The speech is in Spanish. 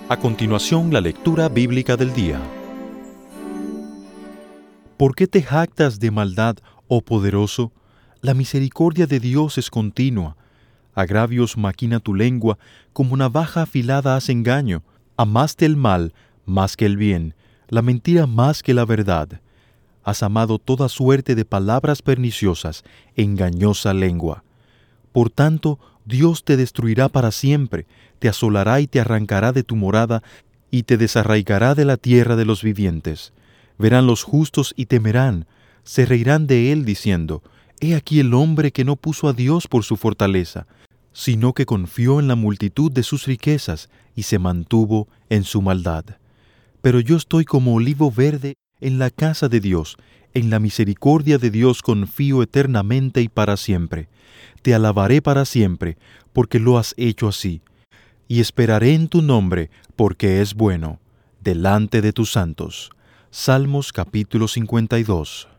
A continuación, la lectura bíblica del día. ¿Por qué te jactas de maldad, oh poderoso? La misericordia de Dios es continua. Agravios maquina tu lengua, como navaja afilada hace engaño. Amaste el mal más que el bien, la mentira más que la verdad. Has amado toda suerte de palabras perniciosas, engañosa lengua. Por tanto, Dios te destruirá para siempre, te asolará y te arrancará de tu morada, y te desarraigará de la tierra de los vivientes. Verán los justos y temerán, se reirán de él diciendo, «He aquí el hombre que no puso a Dios por su fortaleza, sino que confió en la multitud de sus riquezas y se mantuvo en su maldad. Pero yo estoy como olivo verde en la casa de Dios, en la misericordia de Dios confío eternamente y para siempre. Te alabaré para siempre, porque lo has hecho así, y esperaré en tu nombre, porque es bueno, delante de tus santos». Salmos capítulo 52.